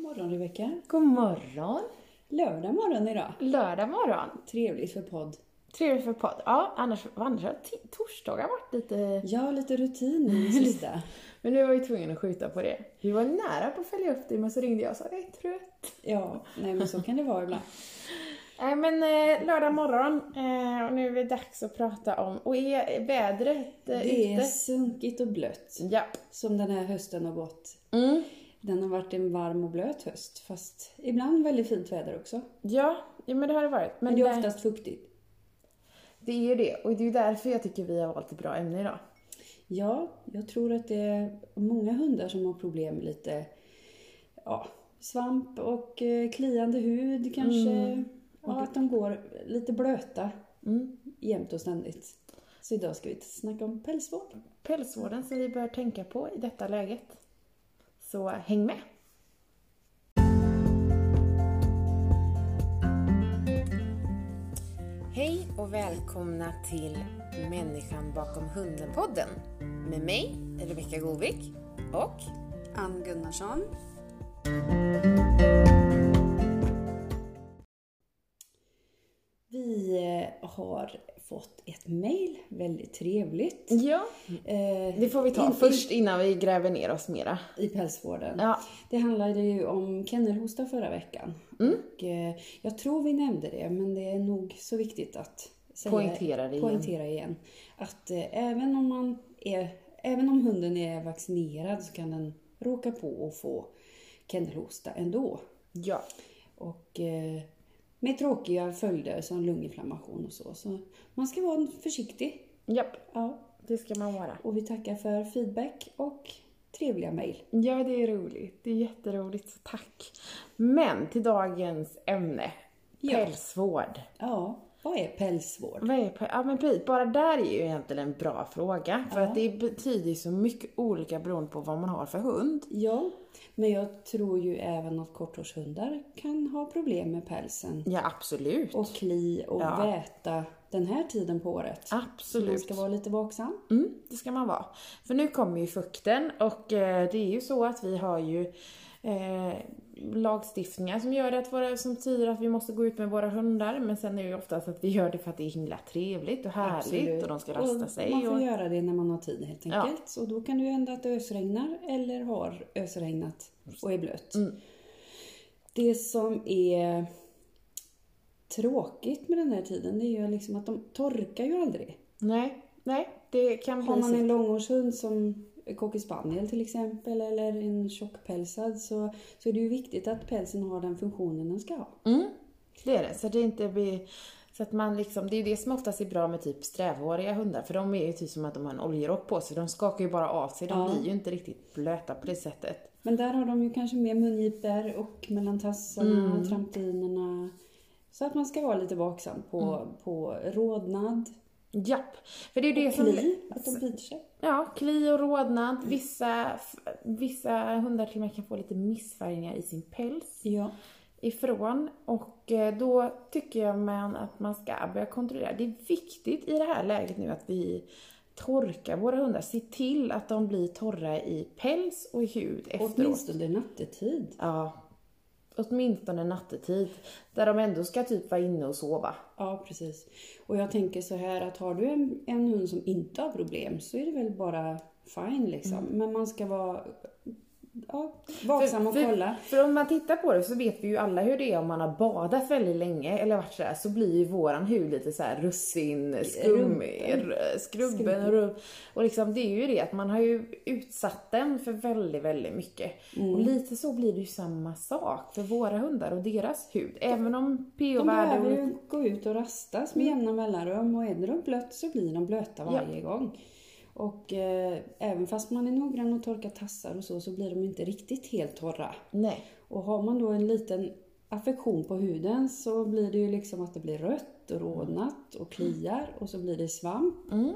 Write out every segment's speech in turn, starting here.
morgon Rebecka. God morgon. Lördag morgon idag. Lördag morgon. Trevligt för podd. Trevligt för podd. Ja, annars har torsdagar varit lite... Ja, lite rutin i det sista. Men nu var vi tvungna att skjuta på det. Vi var nära på att följa upp det, men så ringde jag och sa jag är trött. Ja, nej men så kan det vara ibland. Nej, men lördag morgon. Och nu är det dags att prata om... Och är vädret Det är sunkigt och blött. Ja. Som den här hösten har gått. Mm. Den har varit en varm och blöt höst. Fast ibland väldigt fint väder också. Ja, men det har det varit. Men det är oftast fuktigt. Det är det. Och det är därför jag tycker vi har valt ett bra ämne idag. Ja, jag tror att det är många hundar som har problem med lite svamp och kliande hud kanske. Ja, att de går lite blöta jämt och ständigt. Så idag ska vi snacka om pälsvård. Pälsvården som vi bör tänka på i detta läget. Så häng med! Hej och välkomna till Människan bakom hunden-podden. Med mig, Rebecka Govik och Ann Gunnarsson. Vi har fått ett mejl, väldigt trevligt. Ja, det får vi ta först innan vi gräver ner oss mera. I pälsvården. Ja. Det handlade ju om kennelhosta förra veckan. Och jag tror vi nämnde det, men det är nog så viktigt att poängtera igen. Att även om hunden är vaccinerad så kan den råka på och få kennelhosta ändå. Ja. Och med tråkiga följder som lunginflammation och så. Så man ska vara försiktig. Japp, ja. Det ska man vara. Och vi tackar för feedback och trevliga mejl. Ja, det är roligt. Det är jätteroligt, så tack. Men till dagens ämne. Pälsvård. Ja, vad är pälsvård? Ja, men precis. Bara där är ju egentligen en bra fråga. För att det betyder så mycket olika beroende på vad man har för hund. Ja, men jag tror ju även att korthårshundar kan ha problem med pälsen. Ja, absolut. Och kli och väta den här tiden på året. Absolut. Man ska vara lite vaksam. Det ska man vara. För nu kommer ju fukten och det är ju så att vi har ju lagstiftningar som gör det som betyder att vi måste gå ut med våra hundar. Men sen är det ju oftast att vi gör det för att det är himla trevligt och härligt. Absolut. Och de ska rasta och sig. Man får göra det när man har tid helt enkelt. Ja. Och då kan det ju hända att det ösregnar eller har ösregnat och är blött. Det som är tråkigt med den här tiden, det är ju liksom att de torkar ju aldrig. Nej, det kan bli. Har man en långhårshund som cocker spaniel till exempel eller en tjockpälsad så är det ju viktigt att pälsen har den funktionen den ska ha. Det är det, så det inte blir så att man liksom, det är det som oftast är bra med typ strävhåriga hundar, för de är ju typ som att de har en oljerock på sig, de skakar ju bara av sig, de blir ju inte riktigt blöta på det sättet. Men där har de ju kanske mer mungipor och mellan tassarna, tramplinerna, så att man ska vara lite vaksam på rodnad. Japp, för det är det som att de biter sig. Ja, kli och rodnad. Vissa hundar till och med kan få lite missfärgningar i sin päls ifrån. Och då tycker jag att man ska börja kontrollera. Det är viktigt i det här läget nu att vi torkar våra hundar. Se till att de blir torra i päls och i hud efteråt. Åtminstone nattetid. Ja, åtminstone nattetid. Där de ändå ska typ vara inne och sova. Ja, precis. Och jag tänker så här att har du en hund som inte har problem så är det väl bara fine liksom. Men man ska vara vaksam och kolla. För om man tittar på det så vet vi ju alla hur det är om man har badat väldigt länge eller varit sådär, så blir ju våran hud lite så här russin, skrubben och liksom det är ju det att man har ju utsatt den för väldigt, väldigt mycket. Och lite så blir det ju samma sak för våra hundar och deras hud. Även om pH-värde... De behöver ju gå ut och rastas med jämna mellanrum och är de blött så blir de blöta varje gång. Och även fast man är noggrann och torkar tassar och så blir de inte riktigt helt torra. Nej. Och har man då en liten affektion på huden så blir det ju liksom att det blir rött och rodnat och kliar och så blir det svamp.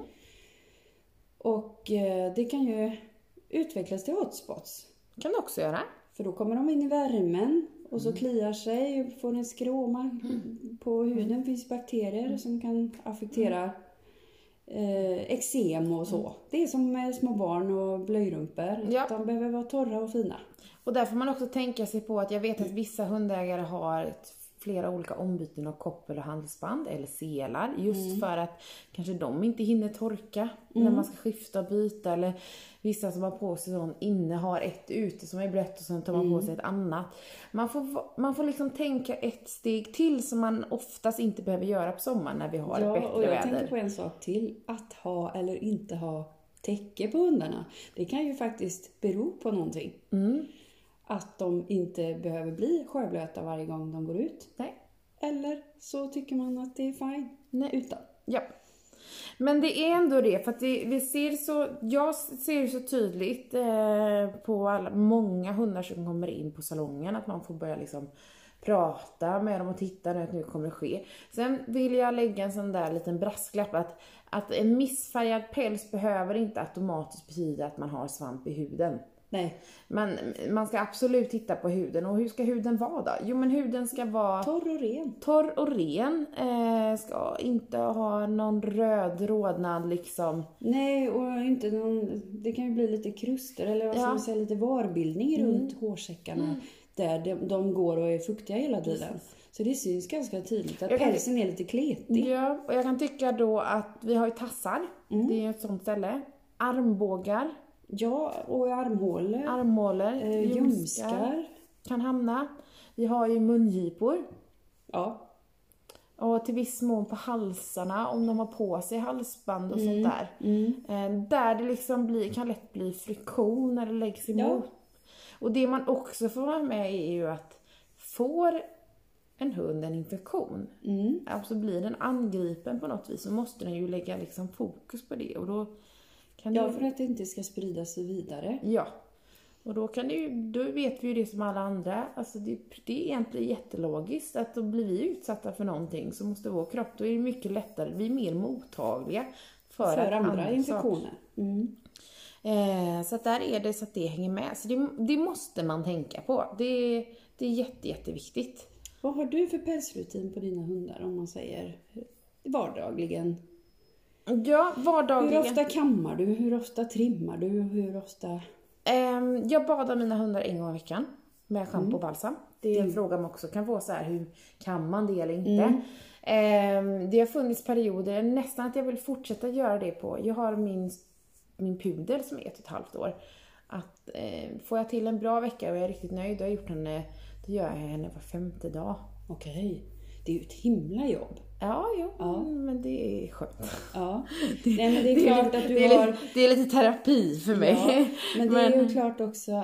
Och det kan ju utvecklas till hotspots. Kan det också göra. För då kommer de in i värmen och så kliar sig och får en skråma på huden. Finns bakterier som kan affektera eksem och så. Det är som med små barn och blöjrumpor. Ja. De behöver vara torra och fina. Och där får man också tänka sig på att jag vet att vissa hundägare har flera olika ombyten av koppel och halsband eller selar. Just för att kanske de inte hinner torka när man ska skifta och byta. Eller vissa som har på sig sån inne har ett ute som är blött och sen tar man på sig ett annat. Man får liksom tänka ett steg till som man oftast inte behöver göra på sommaren när vi har bättre väder. Ja, och jag tänkte på en sak till. Att ha eller inte ha täcke på hundarna. Det kan ju faktiskt bero på någonting. Att de inte behöver bli sjöblöta varje gång de går ut. Nej. Eller så tycker man att det är fine utan. Ja. Men det är ändå det, för att jag ser så tydligt på många hundar som kommer in på salongen att man får börja liksom prata med dem och titta nu att nu kommer det ske. Sen vill jag lägga en sån där liten brasklapp att en missfärgad päls behöver inte automatiskt betyda att man har svamp i huden. Nej. Men man ska absolut titta på huden. Och hur ska huden vara då? Jo, men huden ska vara torr och ren. Ska inte ha någon röd rodnad liksom. Nej, och inte någon, det kan ju bli lite kruster eller vad ska man säga, lite varbildning runt hårsäckarna där de går och är fuktiga hela tiden. Så det syns ganska tydligt att pälsen är lite kletig. Ja, och jag kan tycka då att vi har ju tassar. Det är ett sånt ställe. Armbågar. Ja, och armhålor. Ljumskar. Kan hamna. Vi har ju mungipor. Ja. Och till viss mån på halsarna om de har på sig halsband och sånt där. Där det liksom kan lätt bli friktion när det läggs emot. Ja. Och det man också får vara med är ju att får en hund en infektion, alltså blir den angripen på något vis, så måste den ju lägga liksom fokus på det. Och då kan för att det inte ska sprida sig vidare. Ja, och då vet vi ju det som alla andra. Alltså det är egentligen jättelogiskt att då blir vi utsatta för någonting så måste vår kropp, då är det mycket lättare, vi är mer mottagliga för andra infektioner. Så att där är det så att det hänger med. Så det måste man tänka på. Det är jätteviktigt. Vad har du för pälsrutin på dina hundar om man säger vardagligen? Ja, vardagligen. Hur ofta kammar du? Hur ofta trimmar du? Hur ofta... Jag badar mina hundar en gång i veckan med shampoo och balsam. Det är en fråga man också kan få så här, hur kan man det eller inte? Det har funnits perioder nästan att jag vill fortsätta göra det på. Jag har min pudel som är 1,5 år. Att får jag till en bra vecka och jag är riktigt nöjd, då gör jag henne var 5:e dag. Okej. Det är ju ett himla jobb. Ja. Men det är skönt. Ja. Nej, men det är klart att du har... Det är lite terapi för mig. Ja, men det är ju klart också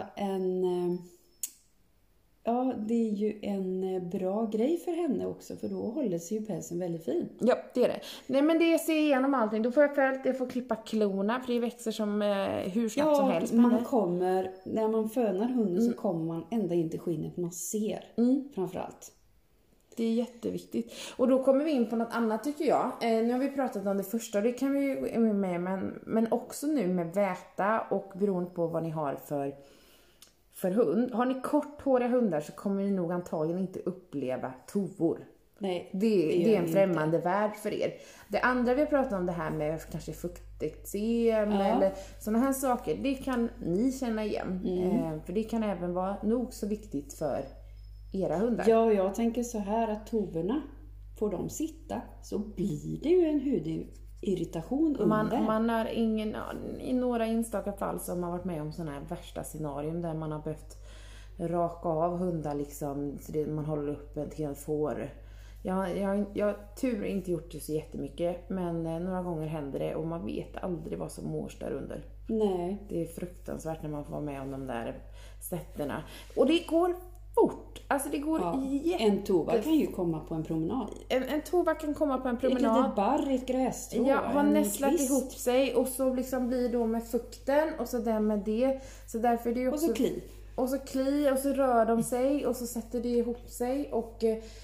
det är ju en bra grej för henne också, för då håller sig ju pälsen väldigt fin. Ja, det är det. Nej, men det ser igenom allting. Då får jag får klippa klorna, för det växer som hur snabbt som helst. När man fönar hunden så kommer man ända in till skinnet, man ser framförallt. Det är jätteviktigt. Och då kommer vi in på något annat tycker jag. Nu har vi pratat om det första och det kan vi ju med, men också nu med väta och beroende på vad ni har för hund. Har ni korthåriga hundar så kommer ni nog antagligen inte uppleva tovor. Nej, det är en främmande värld för er. Det andra vi har pratat om, det här med kanske fukteksem eller sådana här saker, det kan ni känna igen. För det kan även vara nog så viktigt för era hundar. Ja, jag tänker så här att tovorna, får de sitta så blir det ju en hudirritation under. Man har i några enstaka fall som har varit med om sådana här värsta scenarium där man har behövt raka av hundar liksom, så man håller upp en till får. Jag har tur inte gjort det så jättemycket, men några gånger händer det och man vet aldrig vad som mårs där under. Nej. Det är fruktansvärt när man får vara med om de där sätterna. Och det går fort. Alltså det går En tova kan ju komma på en promenad. En tova kan komma på en promenad. Ett litet barr, ett grässtrå. Ja, har nästlat ihop sig och så liksom blir då med fukten och så där med det. Så därför är det ju också... Och så kli och så rör de sig och så sätter det ihop sig och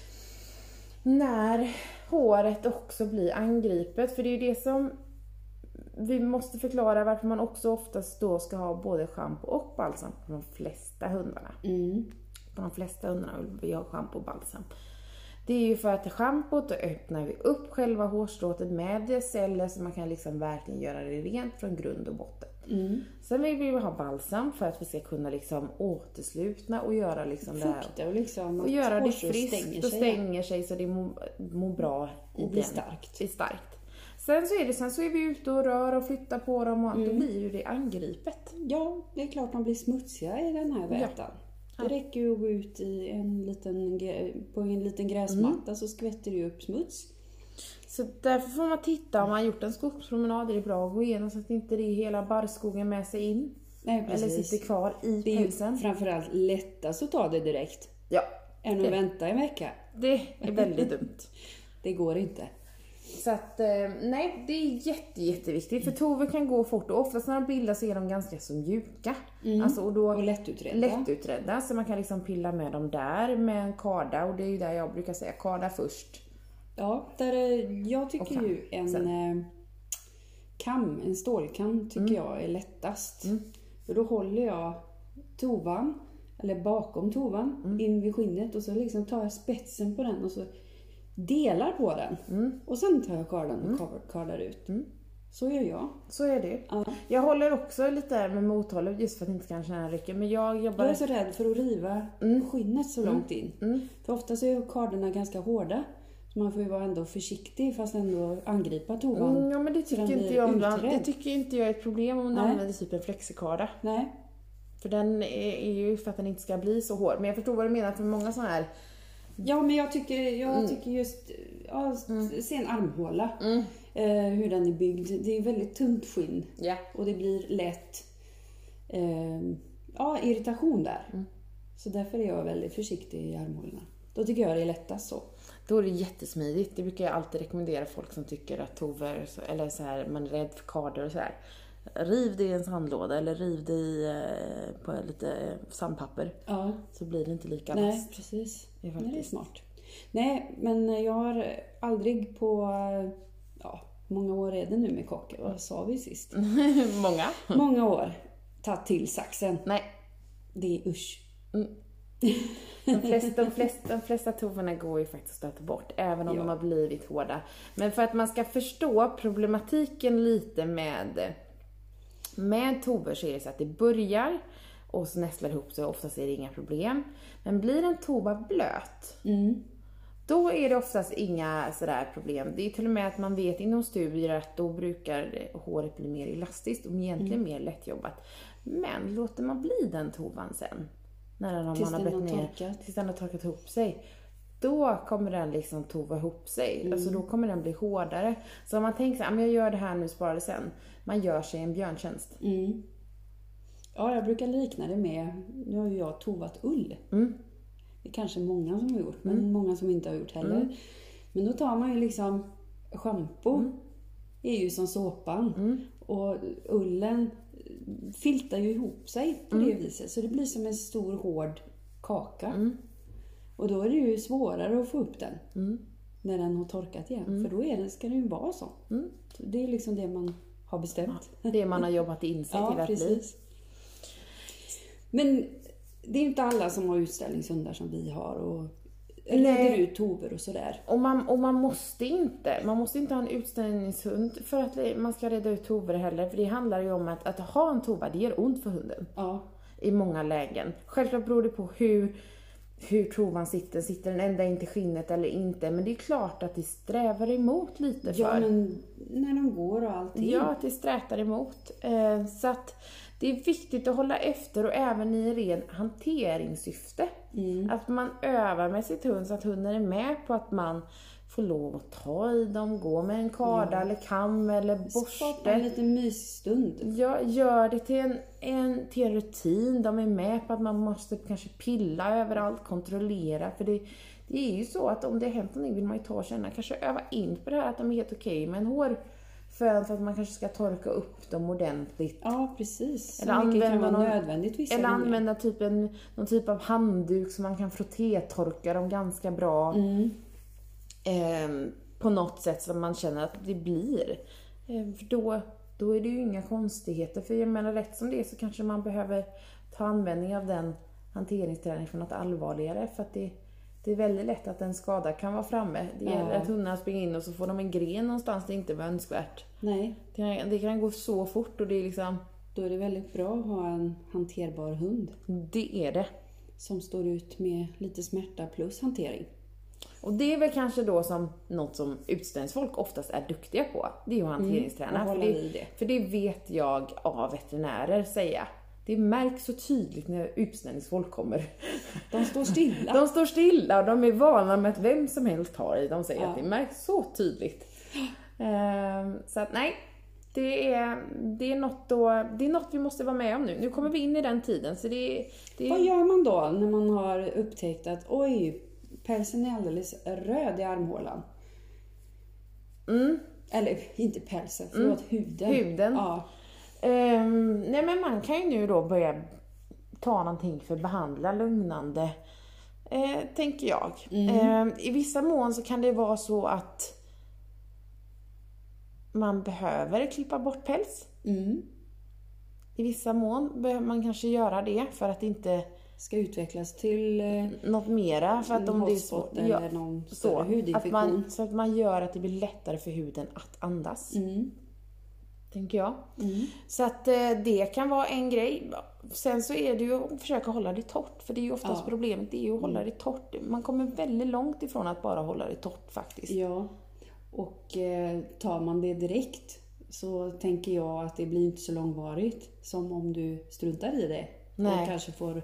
när håret också blir angripet, för det är ju det som vi måste förklara varför man också oftast då ska ha både shampoo och balsam på de flesta hundarna. På de flesta hundarna vill vi ha shampoo och balsam. Det är ju för att schampot, då öppnar vi upp själva hårstråtet med dess celler så man kan liksom verkligen göra det rent från grund och botten. Sen vill vi ju ha balsam för att vi ska kunna liksom återslutna och göra liksom fukta och liksom och göra det friskt och stänger sig så det mår bra och blir starkt. Det är starkt. Sen så är vi ute och rör och flyttar på dem och allt, då blir ju det angripet. Ja, det är klart de blir smutsiga i den här vätan. Det räcker ju att gå ut i på en liten gräsmatta så skvätter det upp smuts. Så därför får man titta, om man har gjort en skogspromenad är det bra att gå igenom så att inte det är hela barrskogen med sig in. Nej, precis. Eller sitter kvar i pälsen. Det är framförallt lättast att ta det direkt. Ja. Än att vänta en vecka. Det är väldigt dumt. Det går inte. Så att, nej, det är jätteviktigt. För tover kan gå fort och oftast när de bildas så är de ganska så mjuka. Alltså, och lättutredda. Så man kan liksom pilla med dem där med en karda. Och det är ju där jag brukar säga, karda först. Ja, jag tycker ju en stålkam tycker jag är lättast. För då håller jag tovan, eller bakom tovan, in vid skinnet och så liksom tar jag spetsen på den och så delar på den. Och sen tar jag kardan och kardar ut. Så gör jag. Så är det. Ja. Jag håller också lite med mothållet just för att inte kan känna rycken. Men jag är så rädd för att riva skinnet så långt in. För ofta så är kardarna ganska hårda. Så man får ju vara ändå försiktig fast ändå angripa tovan. Ja, men det tycker inte jag det tycker inte jag är ett problem om man använder typ en flexikarda. Nej. För den är ju för att den inte ska bli så hård. Men jag förstår vad du menar för många sådana här. Ja, men jag tycker just se en armhåla. Hur den är byggd. Det är väldigt tunt skinn. Yeah. Och det blir lätt irritation där. Så därför är jag väldigt försiktig i armhålorna. Då tycker jag det är lättast så. Då är det jättesmidigt. Det brukar jag alltid rekommendera folk som tycker att tover, eller så här, man är rädd för kardor och så här. Riv det i en sandlåda eller riv det på lite sandpapper. Ja. Så blir det inte lika vasst. Nej, precis. Det är smart. Nej, men jag har aldrig på många år är det nu med kocken. Vad sa vi sist? Många år. Tagit till saxen. Nej. Det är usch. De flesta toverna går ju faktiskt att ta bort, även om de har blivit hårda. Men för att man ska förstå problematiken lite med tover så är det så att det börjar och så nästlar ihop sig, oftast är det inga problem. Men blir en tova blöt, då är det oftast inga sådär problem. Det är till och med att man vet inom studier att då brukar håret bli mer elastiskt och egentligen mer lättjobbat. Men låter man bli den tovan sen, när man har blött ner, tills den har torkat ihop sig, då kommer den liksom tova ihop sig. Alltså då kommer den bli hårdare. Så om man tänker så här, jag gör det här nu, sparar det sen. Man gör sig en björntjänst. Ja, jag brukar likna det med, nu har ju jag tovat ull. Det är kanske många som har gjort, men många som inte har gjort heller. Men då tar man ju liksom shampoo, är ju som såpan. Och ullen filtar ju ihop sig på det viset. Så det blir som en stor hård kaka. Och då är det ju svårare att få upp den när den har torkat igen. För då ska det ju vara så. Så det är liksom det man har bestämt. Det man har jobbat in sig till att precis. Men det är ju inte alla som har utställningshundar som vi har. Och reder ut tover och sådär. Och man måste inte ha en utställningshund för att man ska reda ut tover heller. För det handlar ju om att ha en tova, det gör ont för hunden. Ja. I många lägen. Självklart beror det på hur tovan sitter den ända in till skinnet eller inte. Men det är klart att det strävar emot lite för. Ja, men när de går och allting. Ja, att det strätar emot. Så att det är viktigt att hålla efter, och även i ren hanteringssyfte. Att man övar med sitt hund så att hunden är med på att man får lov att ta i dem, gå med en karda eller kam eller borste. Skapa en liten mysstund. Ja, gör det till en rutin. De är med på att man måste kanske pilla överallt, kontrollera. För det är ju så att om det har hänt någonting vill man ju ta och känna, kanske öva in på det här att de är helt okej med en hårfön, för att man kanske ska torka upp dem ordentligt. Ja, precis. Eller använda nödvändigt eller använda någon typ av handduk som man kan frottétorka dem ganska bra. På något sätt som man känner att det blir. För då är det ju inga konstigheter. För jag menar, rätt som det är så kanske man behöver ta användning av den hanteringsträningen för något allvarligare. För att det är väldigt lätt att en skada kan vara framme. Det gäller att hundarna springer in och så får de en gren någonstans det inte var önskvärt. Nej. Det kan gå så fort, och det är liksom... då är det väldigt bra att ha en hanterbar hund. Det är det. Som står ut med lite smärta plus hantering. Och det är väl kanske då som något som utställningsfolk oftast är duktiga på. Det är ju hanteringsträna. För det vet jag av veterinärer säga. Det märks så tydligt när utställningsfolk kommer. De står stilla. De står stilla och de är vana med att vem som helst tar i. De säger att det märks så tydligt. Så att nej. Det är något vi måste vara med om nu. Nu kommer vi in i den tiden. Så Vad gör man då när man har upptäckt att pälsen är alldeles röd i armhålan? Eller inte pälsen, förlåt, huden. Ja. Nej, men man kan ju nu då börja ta någonting för att behandla lugnande, tänker jag. I vissa mån så kan det vara så att man behöver klippa bort päls. I vissa mån behöver man kanske göra det för att det inte ska utvecklas till något mera, för att om det är så, eller någon större hudinfektion. Så att man gör att det blir lättare för huden att andas. Tänker jag. Så att det kan vara en grej. Sen så är det ju att försöka hålla det torrt. För det är ju oftast problemet, det är ju att hålla det torrt. Man kommer väldigt långt ifrån att bara hålla det torrt faktiskt. Ja, och tar man det direkt så tänker jag att det blir inte så långvarigt som om du struntar i det. Nej. Och kanske får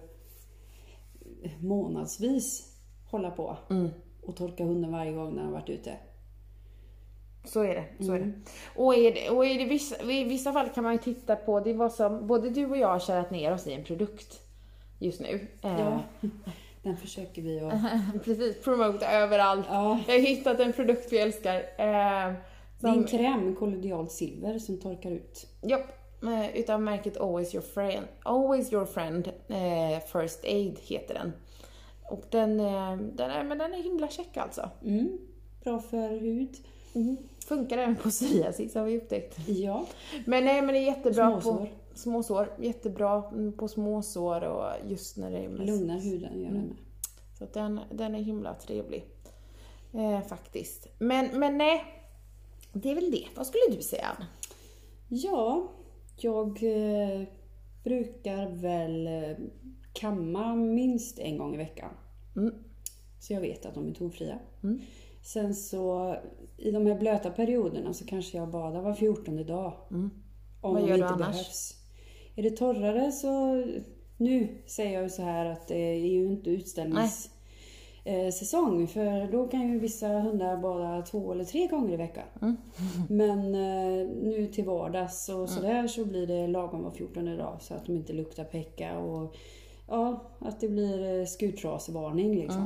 månadsvis hålla på och torka hunden varje gång när den har varit ute. Så är det, så är det. Och är det i vissa fall kan man ju titta på, det var som både du och jag har kärat ner oss i en produkt just nu. Ja, den försöker vi att precis, promota överallt. Ja. Jag har hittat en produkt vi älskar. Det är en kräm, kollodialt silver, som torkar ut. Ja, utav märket Always Your Friend, First Aid heter den. Och den är himla check alltså. Bra för hud. Funkar även på psoriasis, har vi upptäckt. Ja. Men det är jättebra på småsår. Jättebra på småsår och just när det är mest... Lugnar huden gör det med. Så att den är himla trevlig. Faktiskt. Men nej, det är väl det. Vad skulle du säga, Anna? Ja, jag brukar väl kamma minst en gång i veckan. Så jag vet att de är tonfria. Sen så i de här blöta perioderna så kanske jag badar var 14:e dag. Om det inte behövs. Är det torrare så... Nu säger jag ju så här att det är ju inte utställningssäsong. För då kan ju vissa hundar bada 2 eller 3 gånger i veckan. Men nu till vardags och sådär så blir det lagom var 14:e dag. Så att de inte luktar päcka och att det blir skuttrasvarning liksom.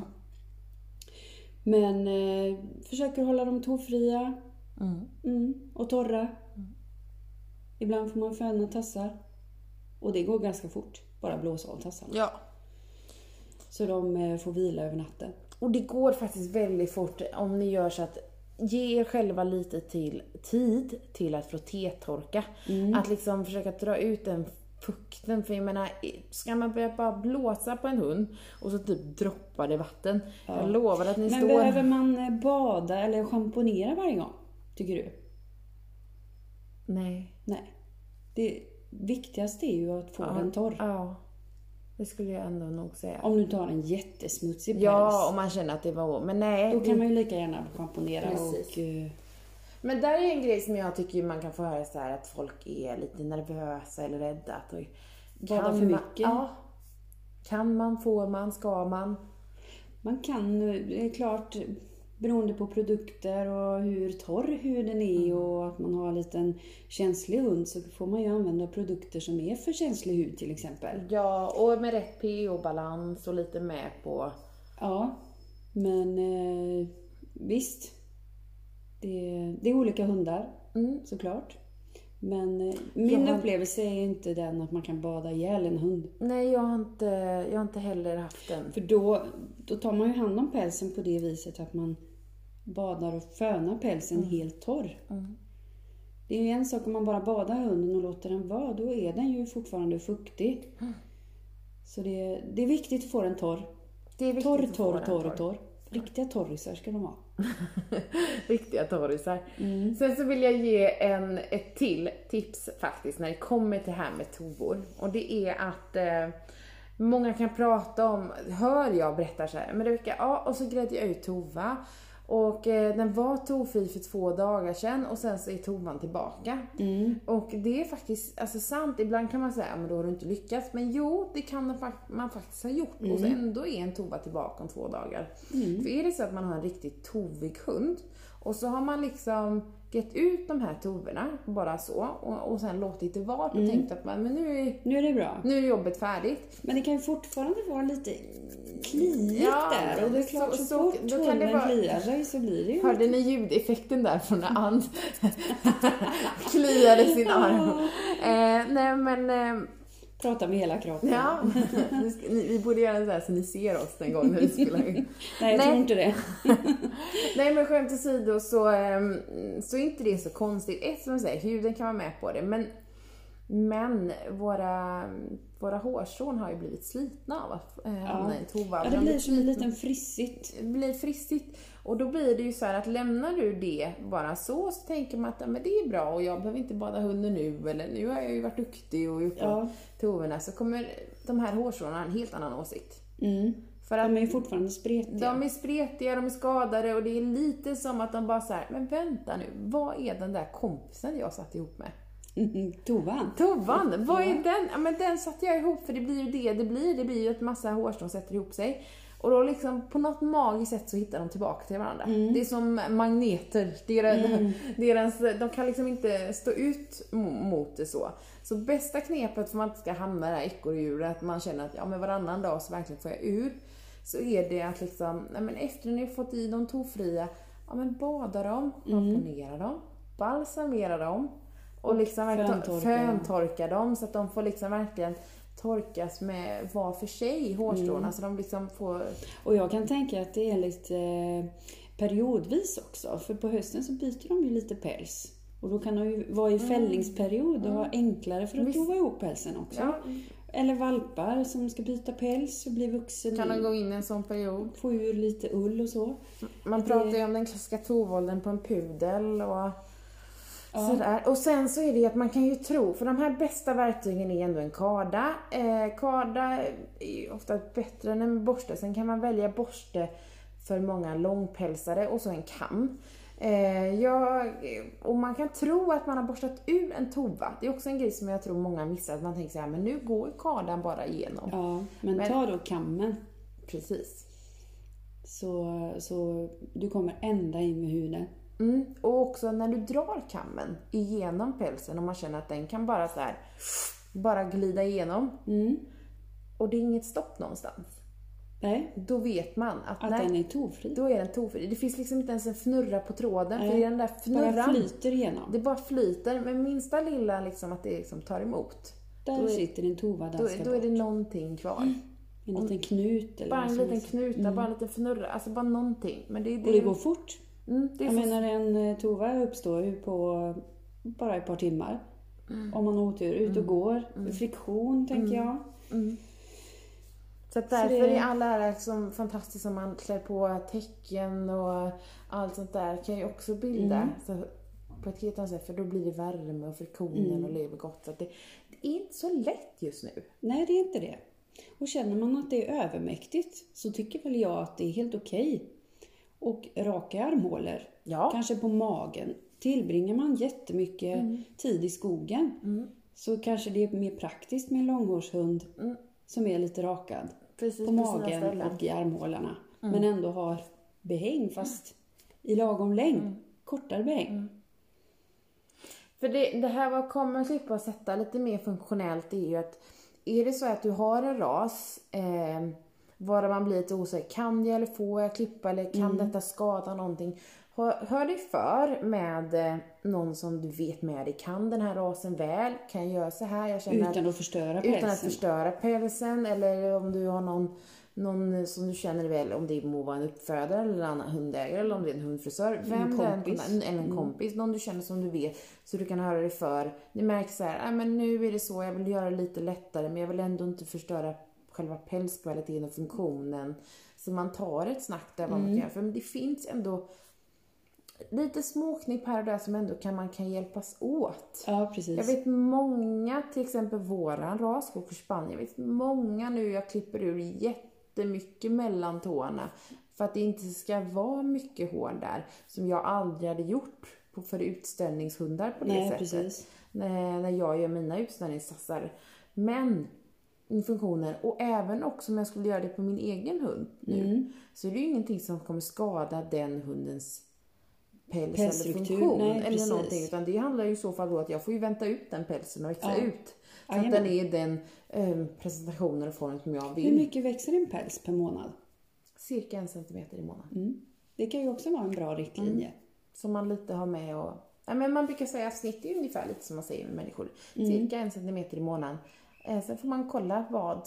Men försöker hålla dem tåfria och torra. Ibland får man föna tassar. Och det går ganska fort. Bara blåsa av tassarna. Ja. Så de får vila över natten. Och det går faktiskt väldigt fort om ni gör så att ge er själva lite tid till att frottétorka. Att liksom försöka dra ut den fukten. För jag menar, ska man börja bara blåsa på en hund och så typ droppar det vatten. Ja. Jag lovar att ni Men behöver man bada eller schamponera varje gång? Tycker du? Nej. Det viktigaste är ju att få den torr. Ja. Det skulle jag ändå nog säga. Om du tar en jättesmutsig päls. Ja, om man känner att det var... Men nej. Då kan man ju lika gärna schamponera. Men där är en grej som jag tycker man kan få höra så här, att folk är lite nervösa eller rädda. Bada för mycket? Ja. Kan man, får man, ska man? Man kan, det är klart, beroende på produkter och hur torr huden är och att man har en liten känslig hund, så får man ju använda produkter som är för känslig hud till exempel. Ja, och med rätt pH-balans och lite med på... Ja, men visst. Det är olika hundar, såklart. Men min upplevelse är inte den att man kan bada ihjäl en hund. Nej, jag har inte heller haft den. För då tar man ju hand om pälsen på det viset att man badar och fönar pälsen helt torr. Det är ju en sak om man bara badar hunden och låter den vara. Då är den ju fortfarande fuktig. Så det är viktigt att få den torr. Det är viktigt torr. Riktiga torrisar ska de ha. Riktiga torrisar. Sen så vill jag ge ett till tips faktiskt när det kommer till det här med tovor. Och det är att många kan prata om, hör jag berättar så här, men det och så grädde jag ut tova. Och den var tovfri för 2 dagar sedan och sen så är tovan tillbaka. Och det är faktiskt alltså sant. Ibland kan man säga, men då har du inte lyckats. Men jo, det kan man faktiskt ha gjort. Och så ändå är en tova tillbaka om 2 dagar. För är det så att man har en riktigt tovig hund och så har man liksom gett ut de här tovorna bara så och sen låtit det vara och tänkt att men nu är det bra. Nu är jobbet färdigt. Men det kan ju fortfarande vara lite kliigt där och det är klart så fort hunden kliar sig så blir det ju. Hörde ni ljudeffekten där från när Ann kliade sin arm? Nej men prata med hela kroppen. Ja, vi borde göra det så här så ni ser oss den gången när vi spelar in. Nej, jag tror inte det. Nej, men skämt åsido så är inte det så konstigt. Eftersom säger huden kan vara med på det. Men våra hårstrån har ju blivit slitna av att hamna i en tova. Ja, det blir som en liten frissigt. Det blir frissigt. Och då blir det ju så här att lämnar du det bara så tänker man att men det är bra och jag behöver inte bada hunden nu. Eller nu har jag ju varit duktig och gjort tovorna. Så kommer de här hårstråna ha en helt annan åsikt. För att de är ju fortfarande spretiga. De är spretiga, de är skadade och det är lite som att de bara så här, men vänta nu, vad är den där kompisen jag satt ihop med? Tovan, vad är den? Ja, men den satte jag ihop för det blir ju det blir ju ett massa hårstrån sätter ihop sig. Och då liksom på något magiskt sätt så hittar de tillbaka till varandra. Det är som magneter. De kan liksom inte stå ut mot det så. Så bästa knepet för att man inte ska hamna i det här ekorrhjulet, att man känner att med varannan dag så verkligen får jag ur. Så är det att liksom, efter när ni har fått i de tovfria, bada dem, ramponera dem, balsamera dem. Och liksom föntorka dem så att de får liksom verkligen torkas med var för sig hårstråna så de liksom får. Och jag kan tänka att det är lite periodvis också, för på hösten så byter de ju lite päls och då kan de ju vara i fällningsperiod och vara enklare för att tova ihop pälsen också. Eller valpar som ska byta päls och bli vuxen. Kan de gå in i en sån period? Få ur lite ull och så. Man pratar ju om den klassiska tovåldern på en pudel och sådär. Och sen så är det att man kan ju tro, för de här bästa verktygen är ändå en karda. Karda är ofta bättre än en borste. Sen kan man välja borste för många långpälsare och så en kam. Och man kan tro att man har borstat ur en tova. Det är också en grej som jag tror många missar. Att man tänker så här, men nu går kardan bara igenom. Ja, men ta då kammen. Precis. Så du kommer ända in med huden. Och också när du drar kammen igenom pälsen och man känner att den kan bara så här bara glida igenom. Och det är inget stopp någonstans. Nej. Då vet man att den är tovfri. Då är den tovfri. Det finns liksom inte ens en fnurra på tråden. För den där fnurran bara flyter igenom. Det bara flyter. Men minsta lilla liksom att det liksom tar emot. Där sitter din tova. Då är det någonting kvar. En liten knut. Eller bara en liten knuta. Bara en liten fnurra. Alltså bara någonting. Men det och det går fort. Jag menar en tova uppstår ju på bara ett par timmar. Om man åter ut och går. Friktion tänker jag. Så att därför är alla här som fantastiskt som man klär på tecken och allt sånt där kan ju också bilda så på ett helt annat sätt, för då blir det värme och friktionen och lever gott. Så att det är inte så lätt just nu. Nej, det är inte det. Och känner man att det är övermäktigt så tycker väl jag att det är helt okej. Och raka armhålor, kanske på magen. Tillbringar man jättemycket tid i skogen så kanske det är mer praktiskt med en långhårshund som är lite rakad. Precis, på magen och i armhålarna. Men ändå har behäng fast i lagom längd. Kortare behäng. För det här vad kommer slippa att sätta lite mer funktionellt är ju att är det så att du har en ras var man blir lite osäker, kan jag eller får jag klippa eller kan detta skada någonting? Hör dig för med någon som du vet med dig, kan den här rasen väl, kan jag göra så här? Jag känner utan att förstöra pälsen. Utan att förstöra pälsen, eller om du har någon som du känner väl, om det må vara en uppfödare eller en annan hundägare eller om det är en hundfrisör, eller en kompis, någon du känner som du vet, så du kan höra dig för. Ni märker så här, men nu är det så, jag vill göra det lite lättare men jag vill ändå inte förstöra själva pälskvaliteten och funktionen. Så man tar ett snack där vad man kan göra. För det finns ändå lite småknip här och där som ändå man kan hjälpas åt. Ja, precis. Jag vet många, till exempel våran raskoker Spanien. Jag vet många nu jag klipper ur jättemycket mellan tårna. För att det inte ska vara mycket hår där. Som jag aldrig hade gjort för utställningshundar på det sättet. Precis. När jag gör mina utställningssassar. Men funktionen, och även också om jag skulle göra det på min egen hund nu. Så är det ju ingenting som kommer skada den hundens päls eller funktion. Eller någonting. Utan det handlar ju i så fall då att jag får ju vänta ut den pälsen och växa ut. Så att den är den presentationen och formen som jag vill. Hur mycket växer en päls per månad? Cirka 1 centimeter i månaden. Det kan ju också vara en bra riktlinje. Som man lite har med och... Ja, men man brukar säga att snitt är ungefär lite som man säger med människor. Cirka 1 centimeter i månaden. Sen får man kolla vad...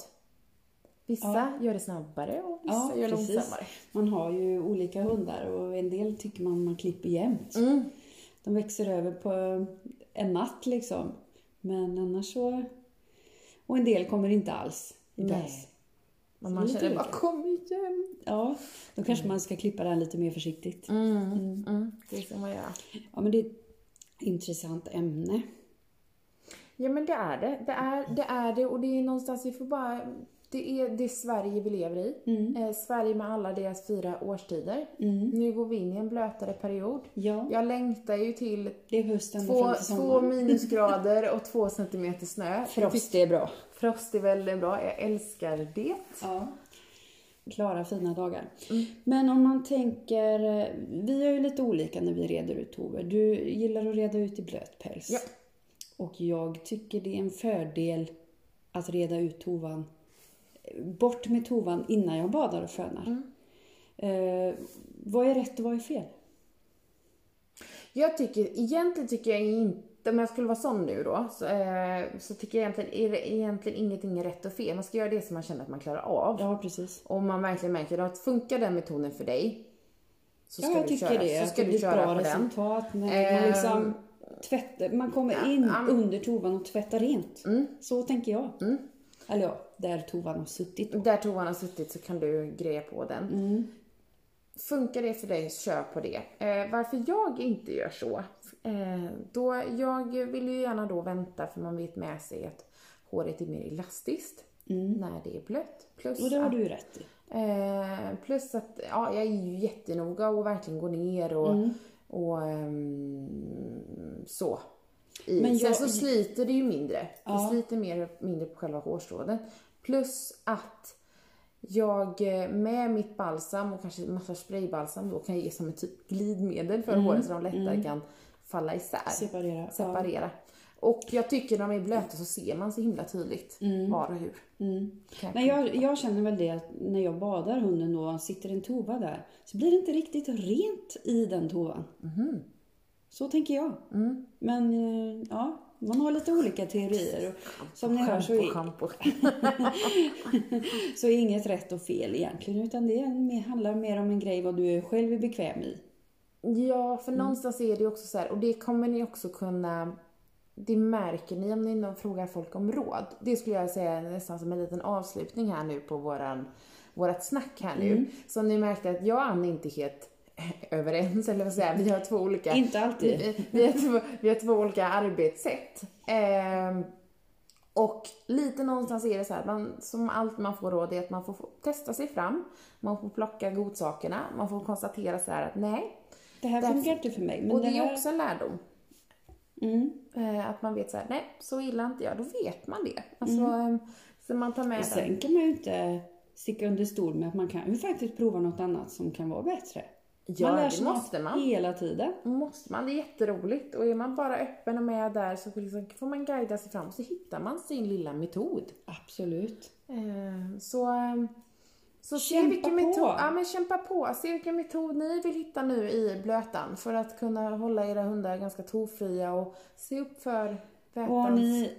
Vissa gör det snabbare och vissa gör det långsammare. Man har ju olika hundar och en del tycker man klipper jämt. De växer över på en natt liksom. Men annars så... Och en del kommer inte alls i päls. Men man känner bara, kom igen. Ja, då kanske man ska klippa den lite mer försiktigt. Det ska man göra. Ja, men det är ett intressant ämne. Ja, men det är det. Det är det. Och det är någonstans, vi får bara... Det är det Sverige vi lever i. Sverige med alla deras 4 årstider. Nu går vi in i en blötare period. Ja. Jag längtar ju till det är hösten 2 minusgrader och 2 centimeter snö. Frost är bra. Frost är väldigt bra. Jag älskar det. Ja. Klara fina dagar. Men om man tänker, vi är ju lite olika när vi reder ut tover. Du gillar att reda ut i blöt päls. Ja. Och jag tycker det är en fördel att reda ut tovan. Bort med tovan innan jag badar och fönar. Vad är rätt och vad är fel? Egentligen tycker jag inte, om jag skulle vara sån nu då, så tycker jag egentligen ingenting är rätt och fel. Man ska göra det som man känner att man klarar av. Ja, precis. Om man verkligen märker att funkar den metoden för dig, så ska du köra. Det. Så ska du köra på resultat den. När liksom man kommer in under tovan och tvättar rent. Så tänker jag. Eller ja, där tovan har suttit. Där tovan har suttit så kan du greja på den. Funkar det för dig, kör på det. Varför jag inte gör så. Jag vill ju gärna då vänta, för man vet med sig att håret är mer elastiskt när det är blött. Plus och det har du ju rätt i. Plus att jag är ju jättenoga och verkligen går ner och så. Sen så sliter det ju mindre. Det sliter mindre på själva hårstråden. Plus att jag med mitt balsam och kanske massa spraybalsam då kan ge som ett typ glidmedel för håret så de lättare kan falla isär. Separera. Och jag tycker när de är blöta så ser man så himla tydligt var och hur. Men jag känner väl det att när jag badar hunden och sitter en tova där så blir det inte riktigt rent i den tovan. Så tänker jag. Men ja, man har lite olika teorier. Och som ni hör så är inget rätt och fel egentligen. Utan det handlar mer om en grej vad du själv är bekväm i. Ja, för någonstans är det också så här. Och det kommer ni också kunna... Det märker ni om ni frågar folk om råd. Det skulle jag säga nästan som en liten avslutning här nu på vårat snack här nu. Så ni märkte att jag och Ann inte helt... överens, eller vad säga, vi har 2 olika inte alltid. vi har 2 olika arbetssätt. Och lite någonstans är det så här, som allt man får råd är att man får testa sig fram, man får plocka godsakerna, man får konstatera så här att nej, det här funkar inte för mig. Men och det är också en lärdom. Att man vet så här, nej, så illa inte jag, då vet man det. Alltså, så man tar med. Sen kan man ju inte sticka under stol med att man kan ju faktiskt prova något annat som kan vara bättre. Ja, det måste man. Hela tiden. Måste man, det är jätteroligt. Och är man bara öppen och med där så får man guida sig fram. Så hittar man sin lilla metod. Absolut. Så se vilken metod. Ja, men kämpa på. Se vilken metod ni vill hitta nu i blötan. För att kunna hålla era hundar ganska tovfria. Och se upp för vätans. Och har ni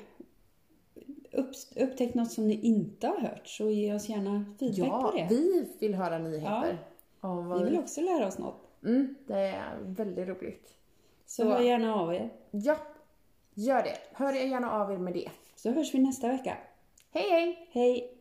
upptäckt något som ni inte har hört så ge oss gärna feedback på det. Ja, vi vill höra nyheter. Vi vill också lära oss något. Det är väldigt roligt. Så hör gärna av er. Ja, gör det. Hör gärna av er med det. Så hörs vi nästa vecka. Hej, hej! Hej!